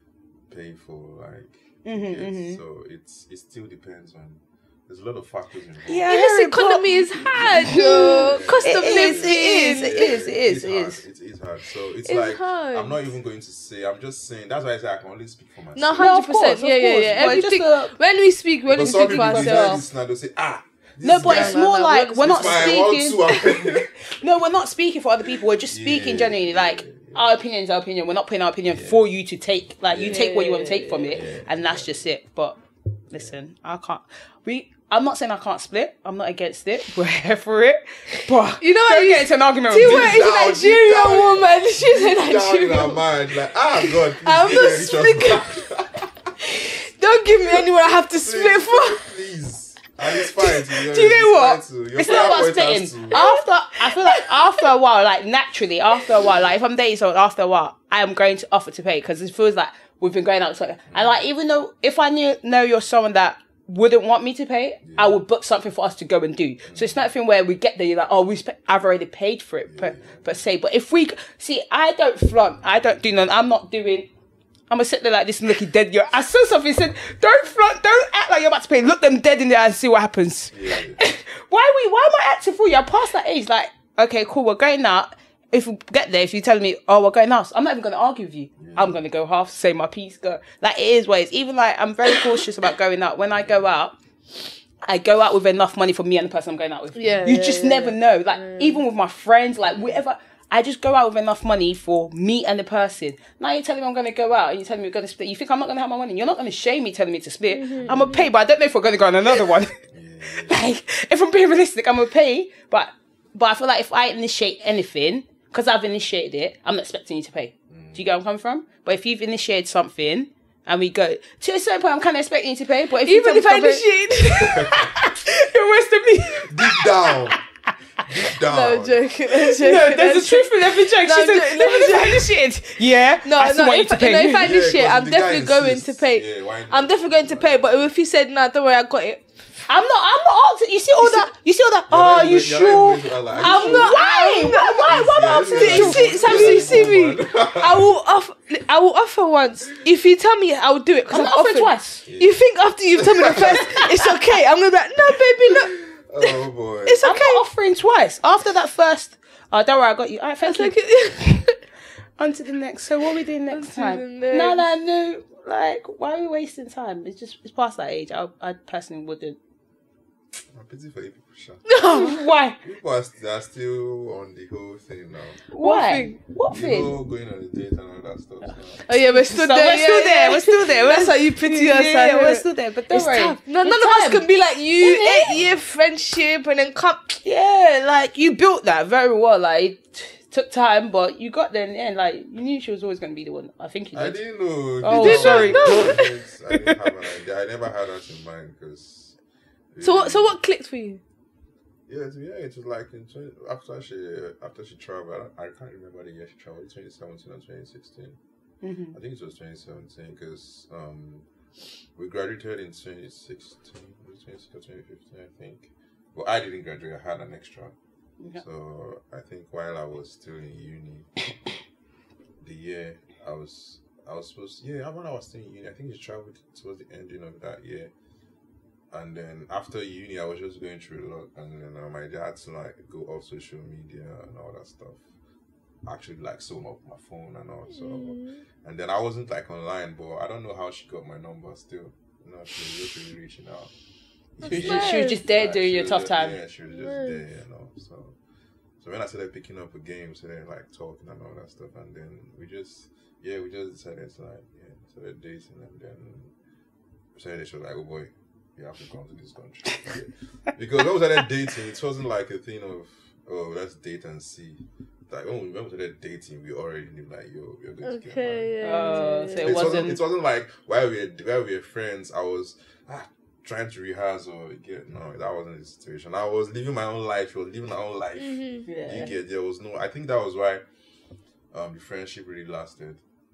pay for like. Mhm, you get, mhm. So it's it still depends on. There's a lot of factors involved. Yeah. In this Harry economy is hard, yo. Cost It of is, living. it is, it is, it is, It's it hard. is. It is hard. So it's, It's like hard. I'm not even going to say. I'm just saying. That's why I say I can only speak for myself. No, No, hundred of course, percent. of Yeah, yeah, course. yeah. But it's just Everything. a- When we speak, we only Because some speak for people they hear ourselves. this now they'll say ah. This No, but guy- it's no, more no, like we're- we're not this is why I want speaking. to. No, we're not speaking for other people. We're just speaking Yeah, genuinely. Like yeah, our opinion is our opinion. We're not putting our opinion for you to take. Like you Yeah. take what you want to take from it, Yeah. and that's just it. But listen, I can't. We. I'm not saying I can't split. I'm not against it. We're here for it. But You know what don't you- get into an argument. See with what me. is a down, Nigerian deep down. woman? She's a Down in our Nigerian. mind, like ah God, please I'm give not me any chance. speaking. Don't give me anyone I have to split Please, for. please. And it's fine. To be honest. Do you know what? It's fine to- your It's not about point has splitting. to- After I feel like after a while, like naturally, after a while, like if I'm dating someone, after a while, I am going to offer to pay because it feels like we've been going out together. And like even though if I knew know you're someone that wouldn't want me to pay, I would book something for us to go and do. So it's nothing where we get there, you're like, oh, we spe- I've already paid for it per, per se. But if we see, I don't flaunt, I don't do none. I'm not doing. I'm gonna sit there like this and looking dead. You're, I saw something said, don't flaunt, don't act like you're about to pay. Look them dead in the eye and see what happens. Yeah, yeah. Why we? Why am I acting for you? I'm past that age. Like okay, cool, we're going out. If we get there, if you tell me, oh, we're going out, I'm not even going to argue with you. Yeah. I'm going to go half, say my piece, go. Like, it is what it is. Even like, I'm very cautious about going out. When I go out, I go out with enough money for me and the person I'm going out with. Yeah, you yeah, just yeah, never yeah. know. Like, yeah. even with my friends, like, whatever, I just go out with enough money for me and the person. Now you're telling me I'm going to go out and you're telling me we're going to split. You think I'm not going to have my money? You're not going to shame me telling me to split. Mm-hmm. I'm going to pay, but I don't know if we're going to go on another one. Yeah. Like, if I'm being realistic, I'm going to pay. But, but I feel like if I initiate anything, because I've initiated it, I'm not expecting you to pay. Mm. Do you get where I'm coming from? But if you've initiated something and we go to a certain point, I'm kind of expecting you to pay. But if even you if I initiate, you're worse than me. Deep down, deep down. No, I'm joking. I'm joking. No, there's a truth in every joke. No, She said, joking, no, even if I initiated, yeah, No, I still no. want you If, to no, pay. if I initiate, Yeah, I'm the guy definitely going insists. to pay. Yeah, why not? I'm definitely going to pay. But if he said, "Nah, don't worry, I got it," I'm not. I'm not asking. You see all that? You see all that? You're Oh, not you even- you're not sure? even- you're like, are you I'm sure? not. Why? Why? Why? Why am I asking Yeah, you? yeah, See, yeah. Sam, you see me. Come I will offer. I will offer once. If you tell me, I will do it. I'm not offering twice. You think after you've told me the first, it's okay? I'm gonna be like, no, baby, look, Oh boy. it's I'm okay. not offering twice. After that first, oh, don't worry, I got you. All right, thank It's you. okay. On to the next. So what are we doing next On to the time? next. No, no, no. Like, why are we wasting time? It's just, it's past that age. I, I personally wouldn't. I'm pity for you people, Sha. Why? People are, st- are still on the whole thing now. Why? thing? What You thing? know, going on a date and all that stuff. Now. Oh yeah, we're still So there. we're still yeah, there. yeah. We're still there. That's how you pity yeah, us. yeah, I yeah, hear we're it. still there. But don't It's worry. tough. No, none It's of us time. can be like you, Isn't it? eight year friendship, and then come. Yeah, like you built that very well. Like it t- took time, but you got there in the end. Like you knew she was always going to be the one. I think you I did. didn't know. Oh, You didn't sorry. know. I didn't have an idea. I never had that in mind because. So what? So what clicked for you? Yeah, it- yeah, it was like in twenty, after she after she traveled. I, I can't remember the year she traveled. twenty seventeen or twenty sixteen. Mm-hmm. I think it was twenty seventeen because um, we graduated in twenty sixteen, twenty sixteen or twenty fifteen, I think. But I didn't graduate. I had an extra. Yeah. So I think while I was still in uni, the year I was I was supposed to, yeah, when I was still in uni, I think she traveled towards the ending of that year. And then after uni, I was just going through a lot, and then uh, my dad had to like go off social media and all that stuff. Actually, like sewn up my phone and all. So, Mm. and then I wasn't like online, but I don't know how she got my number still. You know, she was just really reaching out. She was just, she was just there Like, during she your was tough just- time. Yeah, she was just Nice. there, you know. So, so when I started picking up a game, so then like talking and all that stuff, and then we just, yeah, we just decided to like, yeah, started dating, and then we started. She was like, oh boy, you have to come to this country. Yeah. Because when we started dating, it wasn't like a thing of, oh, let's date and see. Like when we, when we started dating, we already knew like, yo, we're going to get married. Okay, yeah. Oh, yeah, so yeah. it It wasn't. wasn't- It wasn't like while we were while we were friends. I was ah, trying to rehearse or get no. That wasn't the situation. I was living my own life. She was living her own life. Mhm. Yeah. You get there was no. I think that was why um the friendship really lasted.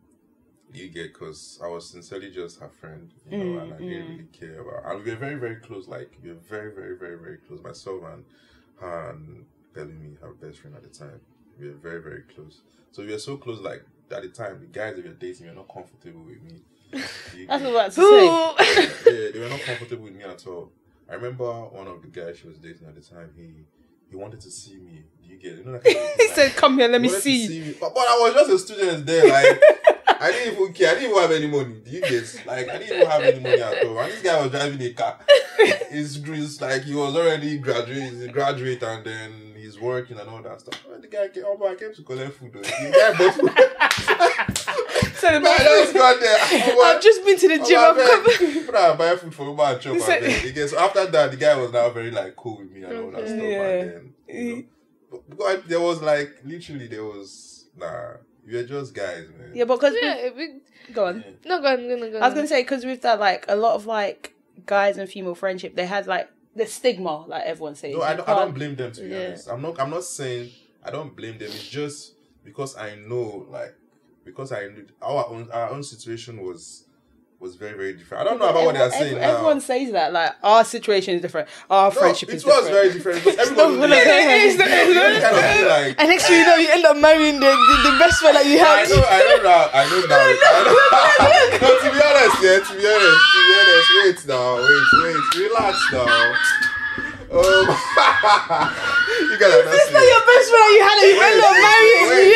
You get because I was sincerely just her friend, you know, Mm, and I didn't mm. really care about. And we were very very close. Like we were very very very very close. Myself and her and Bellamy, her best friend at the time. We were very very close. So we were so close. Like at the time, the guys that we were dating were not comfortable with me. You That's get- what I was about to say. Ooh. yeah, they were not comfortable with me at all. I remember one of the guys she was dating at the time. He he wanted to see me. Do you get it? You know that kind of He thing, said, like, "Come here, let he me wanted to see." me. But, but I was just a student there. Like I didn't even care. I didn't even have any money. Do you get? Like I didn't even have any money at all. And this guy was driving a car. It's, it's like he was already graduate, he's a graduate, and then he's working and all that stuff. And the guy came. Oh, but I came to collect food. Though. The guy bought food. So the I just got there. I've just been to the gym. I've come. People that buy food for Uber and chop. So- And then, again, so after that, the guy was now very like cool with me and all that Okay. stuff. Yeah. And then, you know, but, because there was like literally there was nah. We were just guys, man. yeah, because Yeah, we, go on. no, go on, go on, go on. I was gonna say because with that, like a lot of like guys and female friendship, they had like the stigma, like everyone says. No, I You don't, I don't can't- blame them to be Yeah. honest. I'm not. I'm not saying I don't blame them. It's just because I know, like, because I knew our own our own situation was was very very different. I don't know about what they're Everyone- saying every- now. Everyone says that, like our situation is different, our No, friendship it is was different. very different. Because everybody No, no, like, no, no, you kind of feel like. And next thing you know, you end up marrying the, the, the best friend that you I have. know, I know now. I know now. I know. No, to be honest, yeah. To be honest, to be honest. Wait now. Wait, wait. Relax now. Um, you guys are not This is not serious. your best friend you had. You end up marrying. wait,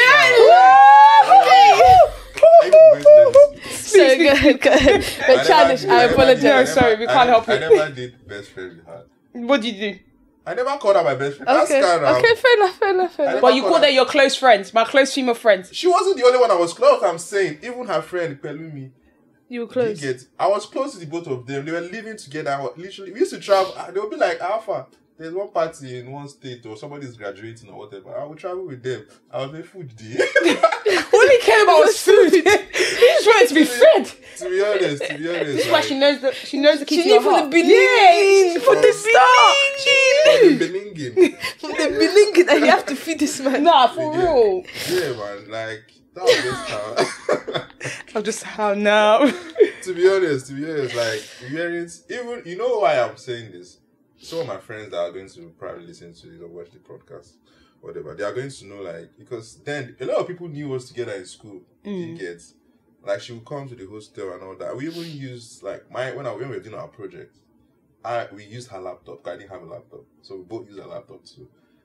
Yeah. So go ahead, go ahead. But Childish, I apologize. No, sorry, we can't help I it. never did best friend you had. What did you do? I never called her my best friend. Ask Okay, her now. okay, fair enough, fair enough, fair enough. But you called her your close friends, my close female friends. She wasn't the only one I was close. I'm saying, even her friend Pelumi. You were You close. get, I was close to the both of them. They were living together. I was literally, we used to travel. They would be like, Alpha, there's one party in one state or somebody's graduating or whatever. I would travel with them. I was a food deal. All he cared about was food. He just wanted to be fed. To be honest, to be honest. This is why like, she knows the she knows the key She to your knew from heart. the beginning. Yeah, from the start. She from knew. the Beningin. From the beginning that you have to feed this man. Nah, for real. Yeah, man. Like, that was just how. I'm just how now. To be honest, to be honest, like, hearing, even, you know why I'm saying this? Some of my friends that are going to probably listen to it or watch the podcast, whatever, they are going to know, like, because then a lot of people knew us together in school. You get, like, she would come to the hostel and all that. We even used, like, my, when, I, when we were doing our project, I, we used her laptop, because I didn't have a laptop. So we both used her laptop to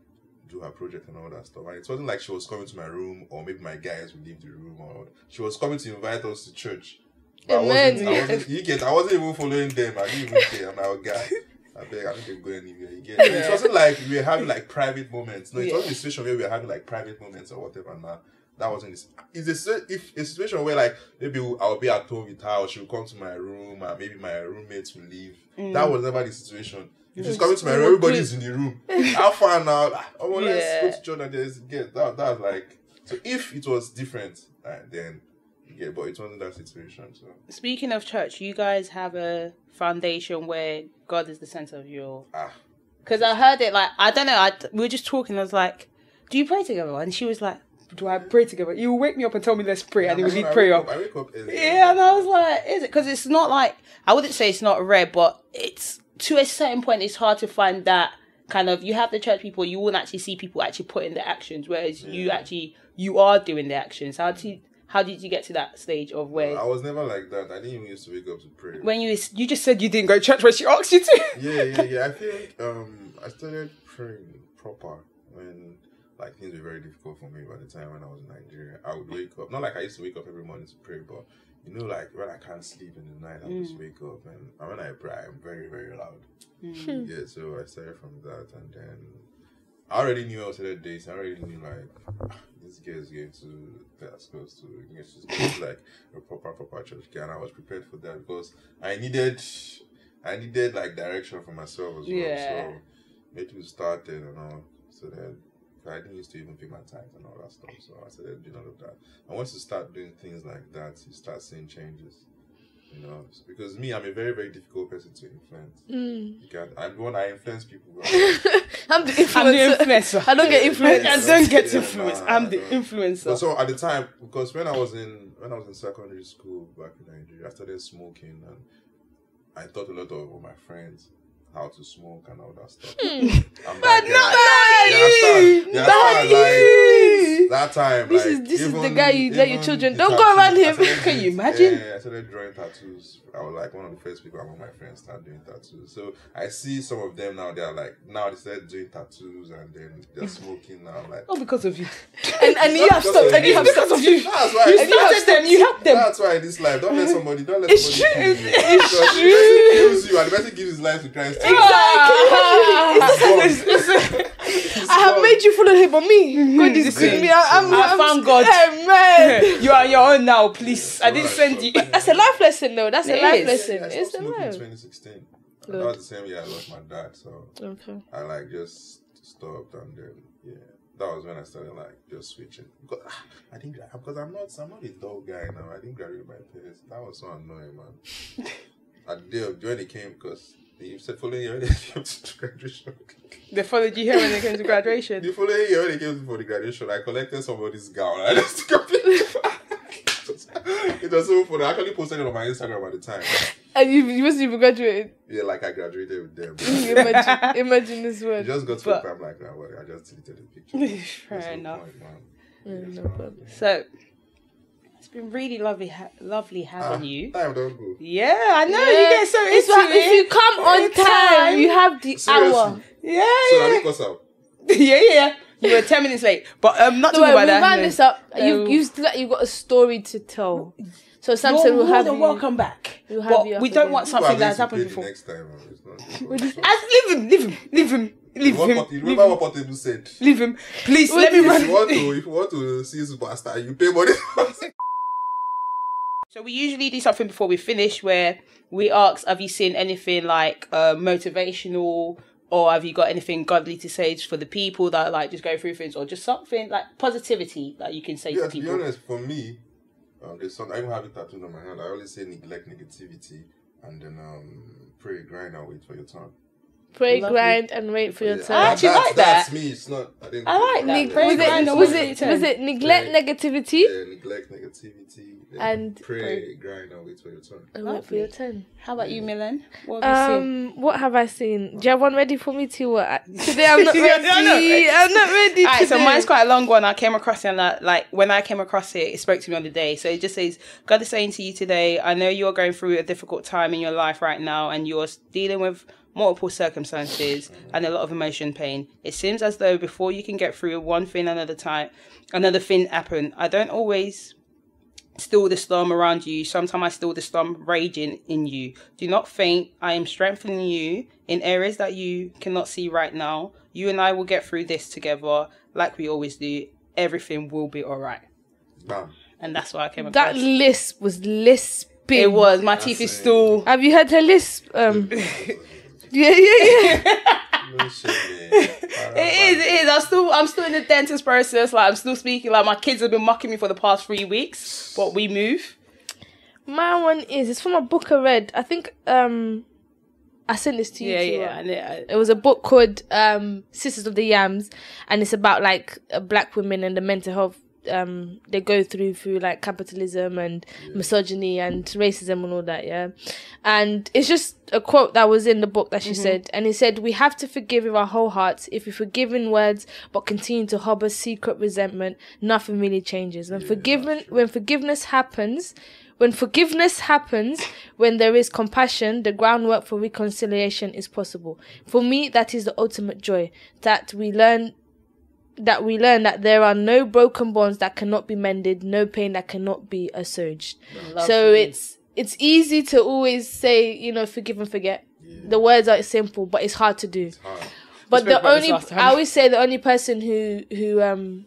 do her project and all that stuff. And it wasn't like she was coming to my room or maybe my guys would leave the room or she was coming to invite us to church. But I wasn't, I wasn't, you get, I wasn't even following them. I didn't even care. I'm like, oh, guy, I beg, I don't go anywhere. You get, it wasn't like we were having like private moments. No, it Yeah. wasn't a situation where we were having like private moments or whatever. Nah, that wasn't this. It's a, si- if a situation where like maybe I'll be at home with her or she'll come to my room and maybe my roommates will leave. That was never the situation. If she's coming to my room, everybody's in the room. How far now? Oh, well, let's Yeah. go to Jordan. There's get that. That was like, so if it was different, uh, then yeah, but it wasn't that situation. So Speaking of church, you guys have a foundation where God is the center of your. ah, Because I heard it like I don't know. I we were just talking. I was like, "Do you pray together?" And she was like, "Do I pray together?" You will wake me up and tell me let's pray, and it would I lead wake prayer. up- I wake up early. Yeah, and I was like, "Is it?" Because it's not like I wouldn't say it's not rare, but it's to a certain point. It's hard to find that kind of. You have the church people. You won't actually see people actually put in the actions, whereas you actually you are doing the actions. How did you, how did you get to that stage of where I was never like that. I didn't even used to wake up to pray. when you you just said you didn't go to church when she asked you to? Yeah, yeah, yeah. I think um, I started praying proper when like things were very difficult for me by the time when I was in Nigeria. I would wake up, not like I used to wake up every morning to pray, but you know, like when I can't sleep in the night, I Mm. just wake up and, and when I pray, I'm very, very loud. Yeah, so I started from that, and then I already knew I was at days. I already knew like ah, this girl is going to that's close to it's just going to like a proper proper church girl, and I was prepared for that because I needed I needed like direction for myself as well. Yeah. So maybe we started and all. So then I didn't used to even pay my tithes and all that stuff. So I started doing all of that. And once you start doing things like that, you start seeing changes. You know, because me, I'm a very, very difficult person to influence. Mm. You can, I'm the one I influence people. I'm the influencer. I'm the influencer. I don't get influenced. I don't get Yeah, influenced. nah, I'm the I don't. influencer. But so at the time, because when I was in when I was in secondary school back in Nigeria, I started smoking, and I taught a lot of my friends how to smoke and all that stuff. I'm But that not guy. that You understand? you. You That understand? Like, you. that time, This like, is- this is the even- guy you let your even children- the don't go tattoos, around I him. started Can you doing- imagine? Yeah, I started drawing tattoos. I was like one of the first people among my friends start doing tattoos. So I see some of them now. They are like now they started doing tattoos and then they're smoking now. I'm like, All because of you. And, and you have Because stopped. of And you you. have Because stopped. of you. that's why. You and you have started them. You helped them. That's why in this life, don't let somebody, don't let It's somebody true. kill you. It's Because true. the person kills you and the person gives his life to Christ. I have made you follow him, but me, God is good. Me, I, I'm, I I'm, found God. Hey, man. You are your own now, please. I didn't send you. That's a life lesson, though. That's a It life is. lesson. I It's stopped a smoking in life. twenty sixteen. And Good. that was the same year I lost my dad, so Okay. I like just stopped and then yeah, that was when I started like just switching. Because ah, I didn't gra- because I'm not I'm not a dull guy now. I didn't graduate my peers. That was so annoying, man. At the day of when it came, because you said following year when it came to graduation. They followed you here when they came to graduation. The following year when it came for the graduation, I collected somebody's gown. I just completely. It was so funny. I actually posted it on my Instagram at the time. And you, you wasn't even graduated. Yeah, like I graduated with them. Imagine, imagine this It word. just got to But- the point like that. Well, I just deleted the picture. Fair There's no enough. point, man. Mm, Yes, no man. problem. So it's been really lovely, ha- lovely Ah, having you. Time don't go. Yeah, I know Yeah. you get so It's into what- if it. you come on It's time, time. you have the Seriously. hour. Yeah, So yeah. I think what's up? yeah, yeah. You were ten minutes late, but um, not So talking wait, about we'll that. round no. this up. Um, You you still you've got a story to tell. So Samson You're will more have than you. welcome back. we'll have But you up we don't again. want People are something going that's to happened pay the before. Next time, man. It's not- As leave him, leave him, leave him, leave What him, Pot- you leave remember him, what Portable said? leave him. Please What let me did he run. If you want to, if you want to see Superstar, you pay money. So we usually do something before we finish where we ask, have you seen anything like uh, motivational, or have you got anything godly to say for the people that like just go through things, or just something like positivity that you can say Yeah, to to be people? honest, for me, um, there's some. I even have it tattooed on my hand. I always say neglect negativity, and then um, pray, grind, and wait for your turn. Pray, Lovely. grind, and wait for your Yeah, turn. I actually that's, like that's that. me. It's not. I didn't. I like that. Neg- Pray, was grind, it and was wait for your it turn. was it neglect Pray. negativity Yeah, neglect negativity, then And pray, pray. grind, and wait for your turn. and wait for your Lovely. turn? How about you, Milan? What have you seen? Um, what have I seen? Do you have one ready for me too? Uh, today I'm not Yeah, ready. I'm not ready. I'm not ready. Alright, so today. mine's quite a long one. I came across it and that, like when I came across it, it spoke to me on the day. So it just says, God is saying to you today, I know you're going through a difficult time in your life right now and you're dealing with multiple circumstances and a lot of emotion pain. It seems as though before you can get through one thing another time, another thing happen. I don't always still the storm around you. Sometimes I still the storm raging in you. Do not faint. I am strengthening you in areas that you cannot see right now. You and I will get through this together like we always do. Everything will be all right. Bam. And that's why I came across. That lisp was lisping. It was. My teeth is That's still... Have you heard her lisp? Um, yeah, yeah, yeah. No shit, man. It is, it is. I'm still, I'm still in the dentist process. Like I'm still speaking. Like my kids have been mocking me for the past three weeks. But we move. My one is it's from a book I read. I think um, I sent this to you. Yeah, too, yeah. right? And it, It was a book called um, Sisters of the Yams, and it's about like uh, black women and the mental health um, they go through through like capitalism and misogyny and racism and all that. Yeah, and it's just a quote that was in the book that she said, and it said, "We have to forgive with our whole hearts. If we forgive in words but continue to harbor secret resentment, nothing really changes. When forgiven, when forgiveness happens." When forgiveness happens, when there is compassion, the groundwork for reconciliation is possible. For me, that is the ultimate joy, that we learn that we learn that there are no broken bonds that cannot be mended, no pain that cannot be assuaged. So it's it's easy to always say, you know, forgive and forget. Yeah. The words are simple, but it's hard to do. It's hard. But spoke the about this only last time. I always say the only person who who um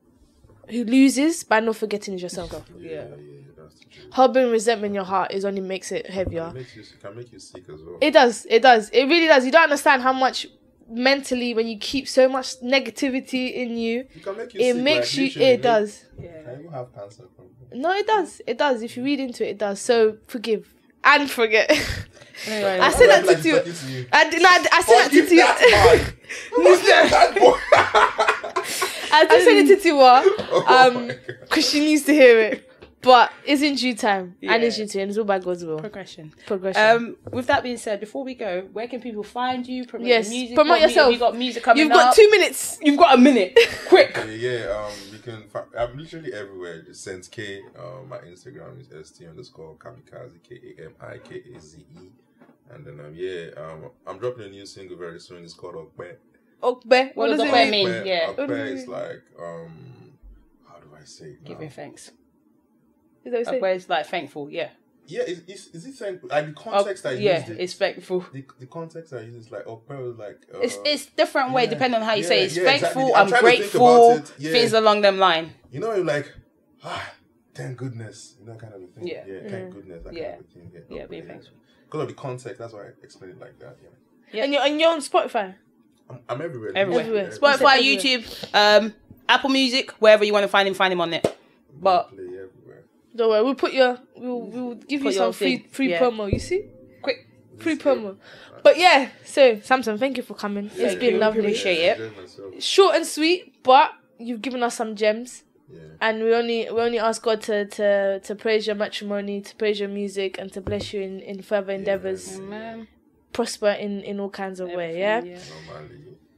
who loses by not forgetting is yourself. Yeah, yeah, that's the truth. Harboring resentment in your heart is only makes it It heavier. makes you, it can make you sick as well. It does. It does. It really does. You don't understand how much mentally when you keep so much negativity in you, It can make you it sick, makes like, you. literally, It like, does. Can you have cancer from it? No, it does. It does. If you read into it, it does. So forgive and forget. Anyway, I said that Like to he's you. talking to you. I did not. I said that Forgive to you. that man. Forgive that boy. I just said it to Tiwa. Oh my Um, God. because she needs to hear it. But it's in due time, and it's Yeah. due time. It's all by God's will. progression. Progression. Um, with that being said, before we go, where can people find you? Promote Yes, your music. promote What mu- yourself. You got music coming You've got up. two minutes. You've got a minute. Quick. Yeah, yeah, um, you can. Fi- I'm literally everywhere. Just Sense K. Um, my Instagram is st underscore kamikaze k a m i k a z e, and then um, yeah, um, I'm dropping a new single very soon. It's called Okbe. Okbe. What, What does does it Okbe mean? mean? Okbe, Yeah. What does Okbe it is mean? like um, how do I say it now? Giving thanks. Is that what you say? Where's like thankful? Yeah. Yeah, is is, is it thankful? Like the context I yeah, used it. it's thankful. the, the context I use is like Okbe was like. Uh, It's it's different way yeah, depending on how you yeah, say it. It's yeah, thankful. exactly. I'm I'm, trying to think grateful. about it, yeah. Things along them line. You know, you're like, ah, thank goodness, you know, kind of a thing. Yeah. yeah, thank goodness, that Yeah. kind of a thing. Yeah, Yeah, Okbe, being thankful. Because of the context, that's why I explained it like that. Yeah, Yeah. And you're and you're on Spotify. I'm, I'm everywhere. Everywhere. Everywhere. Spotify, Everywhere. YouTube, um, Apple Music, wherever you want to find him, find him on it. But Play everywhere. Don't worry, we'll put your we'll we'll give Put you some your free thing, free yeah. promo. You see, quick. free promo. But yeah, so Samson, thank you for coming. It's Thank been you. lovely. Appreciate Yeah, it. I enjoyed myself. Short and sweet, but you've given us some gems. Yeah. And we only we only ask God to, to, to praise your matrimony, to praise your music, and to bless you in, in further endeavors, Man. prosper in, in all kinds of ways. Yeah. Normally.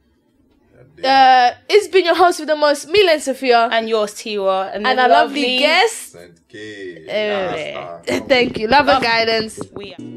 Uh, it's been your host with the most, Milan Sophia, And yours, Tiwa. And, and the a lovely guest. Saint K. Eh, Last star. Thank you, love and Love. guidance. We are.